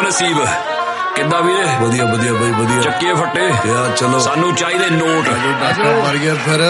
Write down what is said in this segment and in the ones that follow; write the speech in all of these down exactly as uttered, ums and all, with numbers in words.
ਨਸੀਬ ਕਿੱਦਾਂ ਵੀਰੇ? ਵਧੀਆ ਵਧੀਆ ਬਾਈ ਵਧੀਆ। ਚੱਕੀਏ ਫੱਟੇ ਯਾਰ ਚਲੋ ਸਾਨੂੰ ਚਾਹੀਦੇ ਨੋਟ। ਮਰ ਗਿਆ ਫਿਰ।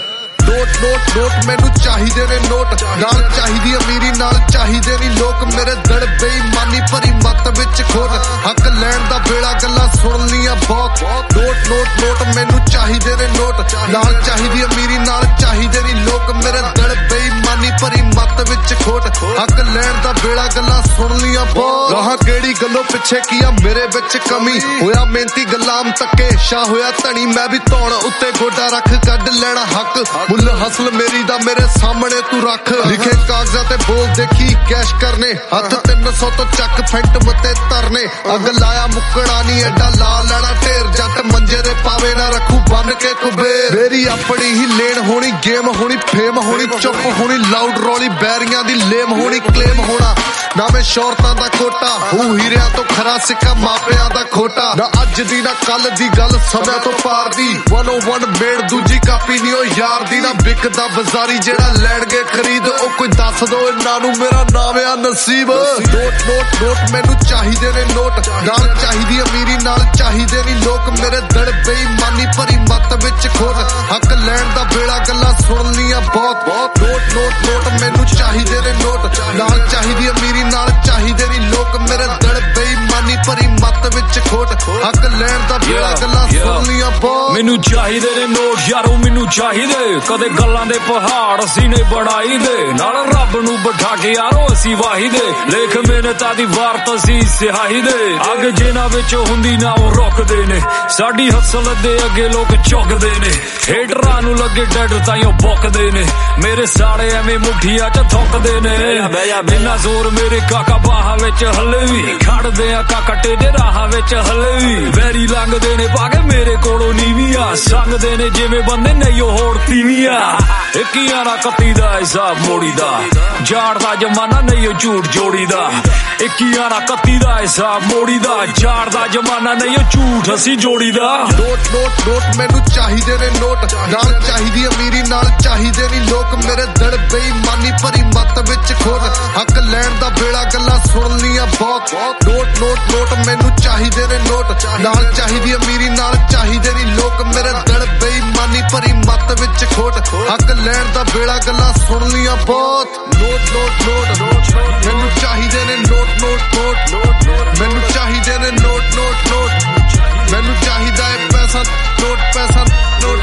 ਨੋਟ ਨੋਟ ਨੋਟ ਮੈਨੂੰ ਚਾਹੀਦੇ ਨੇ ਨੋਟ, ਨਾਲ ਚਾਹੀਦੀ ਅਮੀਰੀ ਨਾਲ ਚਾਹੀਦੇ ਨਹੀਂ ਲੋਕ ਮੇਰੇ ਦਿਲ ਬੇਈਮਾਨੀ ਭਰੀ ਮੱਤ ਵਿੱਚ ਖੋਟ, ਹੱਕ ਲੈਣ ਦਾ ਵੇਲਾ ਗੱਲਾਂ ਸੁਣ ਲੀਆਂ ਬਹੁਤ। ਨੋਟ ਨੋਟ ਨੋਟ ਮੈਨੂੰ ਚਾਹੀਦੇ ਨੇ ਨੋਟ, ਨਾਲ ਚਾਹੀਦੀ ਅਮੀਰੀ ਨਾਲ ਚਾਹੀਦੇ ਨਹੀਂ ਲੋਕ ਮੇਰੇ ਦਿਲ ਬੇਈਮਾਨੀ ਭਰੀ ਮੱਤ ਵਿੱਚ ਖੋਟ, ਹੱਕ ਲੈਣ ਦਾ ਵੇਲਾ ਗੱਲਾਂ ਸੁਣ ਲੀਆਂ ਬਹੁਤ। ਗਾਹਾਂ ਕਿਹੜੀ ਗੱਲੋਂ ਪਿੱਛੇ ਕੀ ਆ ਮੇਰੇ ਵਿੱਚ ਕਮੀ, ਹੋਇਆ ਮਿਹਨਤੀ ਗੁਲਾਮ ਤੱਕੇ ਸ਼ਾਹ ਹੋਇਆ ਧਣੀ, ਮੈਂ ਵੀ ਧੌਣ ਉੱਤੇ ਗੋਡਾ ਰੱਖ ਕੱਢ ਲੈਣਾ ਹੱਕ, ਮੁੱਲ ਹਸਲ ਮੇਰੀ ਦਾ ਮੇਰੇ ਸਾਹਮਣੇ ਤੂੰ ਰੱਖ। ਲਿਖੇ ਕਾਗਜ਼ਾਂ ਤੇ ਬੋਲ ਦੇਖੀ ਕੈਸ਼ ਕਰਨੇ, ਹੱਥ ਤਿੰਨ ਸੌ ਤੋਂ ਚੱਕ ਫੈਂਟਮ ਤੇ ਤਰਨੇ, ਅੱਗ ਲਾਇਆ ਮੁੱਕਣਾ ਨਹੀਂ ਐਡਾ ਲਾ ਲੈਣਾ ਢੇਰ, ਜੱਟ ਮੰਜੇ ਦੇ ਪਾਵੇ ਨਾ ਰੱਖੂ ਬੰਨ ਕੇ ਕੁਬੇਰ। ਮੇਰੀ ਆਪਣੀ ਹੀ ਲੇਨ ਹੋਣੀ, ਗੇਮ ਹੋਣੀ, ਫੇਮ ਹੋਣੀ, ਚੁੱਪ ਹੋਣੀ, ਲਾਊਡ ਰੌਲੀ ਬੈਰੀਆਂ ਦੀ ਲੇਮ ਹੋਣੀ, ਕਲੇਮ ਹੋਣਾ ਨਾ ਮੈਂ ਸ਼ੌਹਰਤਾਂ ਦਾ ਕੋਟਾ, ਹੂ ਹੀਰਿਆਂ ਤੋਂ ਖਰਾ ਸਿੱਕਾ ਮਾਪਿਆਂ ਦਾ ਖੋਟਾ, ਨਾ ਅੱਜ ਦੀ ਨਾ ਕੱਲ ਦੀ ਗੱਲ ਸਮਿਆਂ ਤੋਂ ਪਾਰ ਦੀ, ਇੱਕ ਸੌ ਇੱਕ ਮੇੜ ਦੂਜੀ ਕਾਪੀ ਨਹੀਂ ਉਹ ਯਾਰ ਦੀ, ਨਾ ਵਿਕਦਾ ਬਾਜ਼ਾਰੀ ਜਿਹੜਾ ਲੈਣਗੇ ਖਰੀਦ, ਉਹ ਕੋਈ ਦੱਸ ਦੋ ਇਹਨਾਂ ਨੂੰ ਮੇਰਾ ਨਾਮ ਆ ਨਸੀਬ। ਨੋਟ ਨੋਟ ਨੋਟ ਮੈਨੂੰ ਚਾਹੀਦੇ ਨੇ ਨੋਟ, ਨਾਲ ਚਾਹੀਦੀ ਅਮੀਰੀ ਨਾਲ ਚਾਹੀਦੇ ਨਹੀਂ ਲੋਕ ਮੇਰੇ ਦਿਲ ਬੇਈਮਾਨੀ ਭਰੀ ਮੱਤ ਵਿੱਚ ਖੋਟ, ਹੱਕ ਲੈਣ ਦਾ ਵੇਲਾ ਗੱਲਾਂ ਸੁਣ ਲੀਆਂ ਬਹੁਤ। ਨੋਟ ਨੋਟ ਨੋਟ ਮੈਨੂੰ ਚਾਹੀਦੇ ਨੇ ਨੋਟ, ਨਾਲ ਚਾਹੀਦੀ ਅਮੀਰੀ ਨਾਲ ਚਾਹੀਦੇ ਨਹੀਂ ਲੋਕ ਮੇਰੇ ਦਿਲ ਬੇਈਮਾਨੀ ਭਰੀ ਮੱਤ ਵਿੱਚ ਖੋਟ, ਹੱਕ ਲੈਣ ਦਾ ਵੇਲਾ ਗੱਲਾਂ ਸੁਣ ਲੀਆਂ ਬਹੁਤ। ਮੈਨੂੰ ਚਾਹੀਦੇ ਨੇ ਨੋਟ ਯਾਰੋ ਮੈਨੂੰ ਚਾਹੀਦੇ, ਕਦੇ ਗੱਲਾਂ ਦੇ ਪਹਾੜ ਅਸੀਂ ਨੇ ਬਣਾਈ ਦੇ, ਨਾਲ ਰੱਬ ਨੂੰ ਬਿਠਾ ਕੇ ਯਾਰੋ ਅਸੀਂ ਵਾਹੀ ਦੇ, ਲੇਖ ਮਿਹਨਤਾਂ ਦੀ ਵਾਰਤ ਅਸੀਂ ਸਿਹਾਈ ਦੇ, ਅੱਗ ਜਿਨ੍ਹਾਂ ਵਿੱਚ ਹੁੰਦੀ ਨਾ ਉਹ ਰੁਕਦੇ ਨੇ, ਸਾਡੀ ਹਸਲ ਦੇ ਅੱਗੇ ਲੋਕ ਝੁਕਦੇ ਨੇ, ਹੇਟਰਾਂ ਨੂੰ ਲੱਗੇ ਡੱਡ ਤਾਂ ਉਹ ਬੁੱਕਦੇ ਨੇ, ਮੇਰੇ ਸਾਲੇ ਐਵੇਂ ਮੁੱਠੀਆਂ ਚ ਥੁੱਕਦੇ ਨੇ, ਬਿਨਾਂ ਜ਼ੋਰ ਮੇਰੇ ਕਾਕਾ ਬਾਹਾਂ ਵਿੱਚ ਹਲੇ ਵੀ ਖੜਦੇ ਆ, ਕਾਕਾ ਟੇਡੇ ਰਾਹਾਂ ਵਿੱਚ ਹਲੇ ਵੀ, ਵੈਰੀ ਲੰਘਦੇ ਨੇ ਪਾ ਕੇ ਮੇਰੇ ਕੋਲੋਂ ਨੀਵੀਆਂ, ਸੰਗਦੇ ਨੇ ਜਿਵੇਂ ਬੰਦੇ ਨਹੀਂ ਉਹ ਹੋਰ ਤੀਵੀਆਂ, ਇੱਕੀਆਂ ਨਾ ਕੱਤੀ ਦਾ ਹਿਸਾਬ ਮੋੜੀ ਦਾ, ਜਾੜ ਦਾ ਜਮਾਨਾ ਨਹੀਂ ਉਹ ਝੂਠ ਜੋੜੀ ਦਾ, ਇੱਕੀਆਂ ਨਾ ਕੱਤੀ ਦਾ ਹਿਸਾਬ ਮੋੜੀ ਦਾ, ਜਾੜ ਦਾ ਜਮਾਨਾ ਨਹੀਂ ਉਹ ਝੂਠ ਅਸੀਂ ਜੋੜੀ ਦਾ। ਨੋਟ ਨੋਟ ਨੋਟ ਮੈਨੂੰ ਚਾਹੀਦੇ ਨੇ ਨੋਟ, ਨਾਲ ਚਾਹੀਦੀ ਅਮੀਰੀ ਨਾਲ ਚਾਹੀਦੇ ਨਹੀਂ ਲੋਕ ਮੇਰੇ ਦਿਲ ਬੇਈਮਾਨੀ ਭਰੀ ਮੱਤ ਵਿੱਚ ਖੋਟ, ਹੱਕ ਲੈਣ ਦਾ ਵੇਲਾ ਗੱਲਾਂ ਸੁਣ ਲੀਆਂ ਬਹੁਤ। ਨੋਟ ਨੋਟ ਨੋਟ ਮੈਨੂੰ ਚਾਹੀਦੇ ਨੇ ਨੋਟ, ਨਾਲ ਚਾਹੀਦੀ ਅਮੀਰੀ ਨਾਲ ਚਾਹੀਦੇ ਨਹੀਂ ਲੋਕ ਮੇਰੇ ਦਿਲ ਬੇਈਮਾਨੀ ਭਰੀ ਮੱਤ ਵਿੱਚ ਖੋਟ, ਹੱਕ ਲੈਣ ਦਾ ਵੇਲਾ ਗੱਲਾਂ ਸੁਣ ਲੀਆਂ ਬਹੁਤ। ਨੋਟ ਨੋਟ ਨੋਟ ਮੈਨੂੰ ਚਾਹੀਦੇ ਨੇ ਨੋਟ ਨੋਟ ਨੋਟ, ਮੈਨੂੰ ਚਾਹੀਦੇ ਨੇ ਨੋਟ ਨੋਟ ਨੋਟ, ਮੈਨੂੰ ਚਾਹੀਦਾ ਹੈ ਪੈਸਾ ਨੋਟ ਪੈਸਾ ਨੋਟ,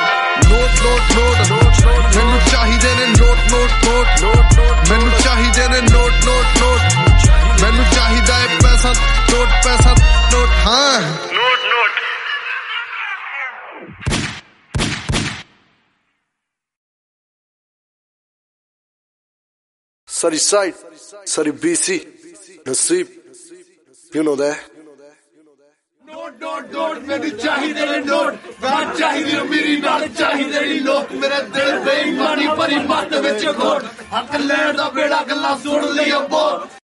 ਨੋਟ ਨੋਟ ਨੋਟ ਮੈਨੂੰ ਚਾਹੀਦੇ ਨੇ ਨੋਟ ਨੋਟ ਨੋਟ, ਮੈਨੂੰ ਚਾਹੀਦੇ ਨੇ ਨੋਟ ਨੋਟ ਨੋਟ, ਮੈਨੂੰ ਚਾਹੀਦਾ ਹੈ ਪੈਸਾ ਨੋਟ ਪੈਸਾ ਨੋਟ। ਹਾਂ note note Sorry side, sorry B C, Nasib, you know that. Note note note ਮੈਨੂੰ ਚਾਹੀਦੇ ਨੇ ਨੋਟ, ਨਾਲ ਚਾਹੀਦੀ ਅਮੀਰੀ ਨਾਲ ਚਾਹੀਦੇ ਨਹੀਂ ਲੋਕ ਮੇਰੇ ਦਿਲ ਬੇਈਮਾਨੀ ਭਰੀ ਮੱਤ ਵਿੱਚ ਖੋਟ, ਹੱਕ ਲੈਣ ਦਾ ਵੇਲਾ ਗੱਲਾਂ ਸੁਣ ਲਈਆਂ ਬਹੁਤ।